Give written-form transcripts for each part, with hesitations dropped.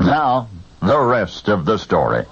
Now, the rest of the story.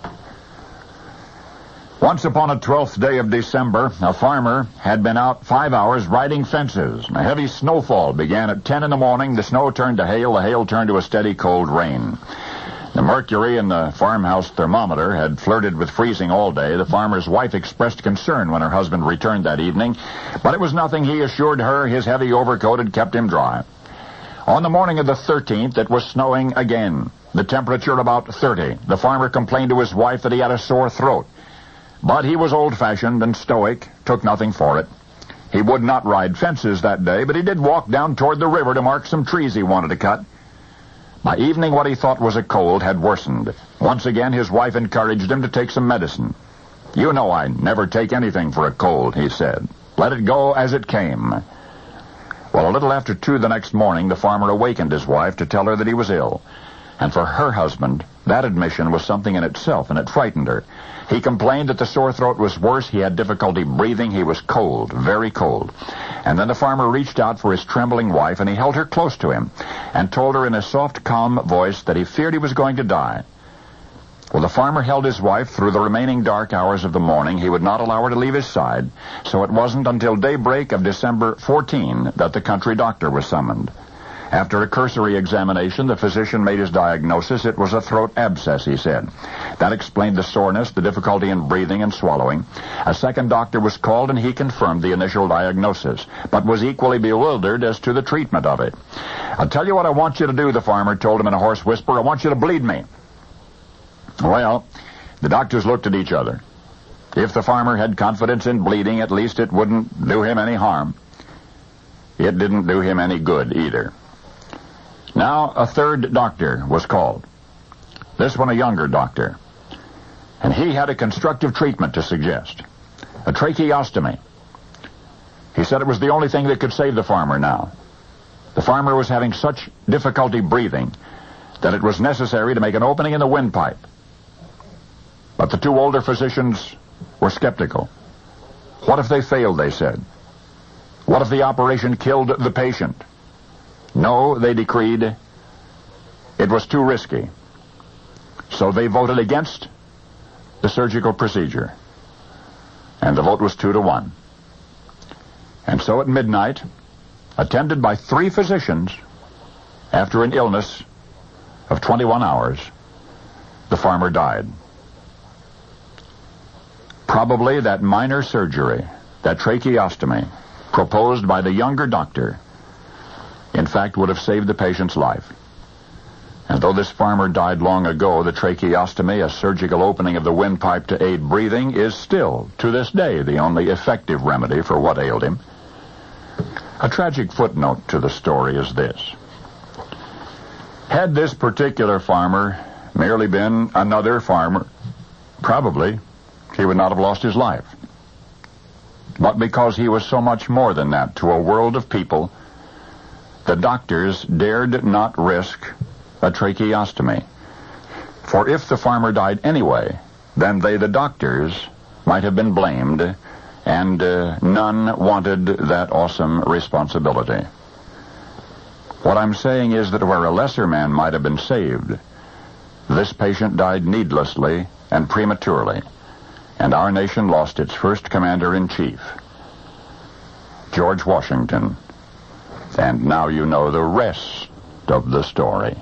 Once upon a 12th day of December, a farmer had been out 5 hours riding fences. A heavy snowfall began at 10 in the morning. The snow turned to hail. The hail turned to a steady cold rain. The mercury in the farmhouse thermometer had flirted with freezing all day. The farmer's wife expressed concern when her husband returned that evening, but it was nothing. He assured her his heavy overcoat had kept him dry. On the morning of the 13th, it was snowing again. The temperature about 30. The farmer complained to his wife that he had a sore throat. But he was old-fashioned and stoic, took nothing for it. He would not ride fences that day, but he did walk down toward the river to mark some trees he wanted to cut. By evening, what he thought was a cold had worsened. Once again, his wife encouraged him to take some medicine. "You know I never take anything for a cold," he said. "Let it go as it came." Well, a little after 2 the next morning, the farmer awakened his wife to tell her that he was ill. And for her husband, that admission was something in itself, and it frightened her. He complained that the sore throat was worse. He had difficulty breathing. He was cold, very cold. And then the farmer reached out for his trembling wife, and he held her close to him and told her in a soft, calm voice that he feared he was going to die. Well, the farmer held his wife through the remaining dark hours of the morning. He would not allow her to leave his side, so it wasn't until daybreak of December 14 that the country doctor was summoned. After a cursory examination, the physician made his diagnosis. It was a throat abscess, he said. That explained the soreness, the difficulty in breathing and swallowing. A second doctor was called, and he confirmed the initial diagnosis, but was equally bewildered as to the treatment of it. "I'll tell you what I want you to do," the farmer told him in a hoarse whisper. "I want you to bleed me." Well, the doctors looked at each other. If the farmer had confidence in bleeding, at least it wouldn't do him any harm. It didn't do him any good either. Now, a third doctor was called. This one a younger doctor. And he had a constructive treatment to suggest. A tracheostomy. He said it was the only thing that could save the farmer now. The farmer was having such difficulty breathing that it was necessary to make an opening in the windpipe. But the two older physicians were skeptical. What if they failed, they said? What if the operation killed the patient? No, they decreed, it was too risky. So they voted against the surgical procedure. And the vote was 2-1. And so at midnight, attended by 3 physicians, after an illness of 21 hours, the farmer died. Probably that minor surgery, that tracheostomy, proposed by the younger doctor, in fact, would have saved the patient's life. And though this farmer died long ago, the tracheostomy, a surgical opening of the windpipe to aid breathing, is still, to this day, the only effective remedy for what ailed him. A tragic footnote to the story is this. Had this particular farmer merely been another farmer, probably he would not have lost his life. But because he was so much more than that to a world of people, the doctors dared not risk a tracheostomy. For if the farmer died anyway, then they, the doctors, might have been blamed, and none wanted that awesome responsibility. What I'm saying is that where a lesser man might have been saved, this patient died needlessly and prematurely, and our nation lost its first commander-in-chief, George Washington. And now you know the rest of the story.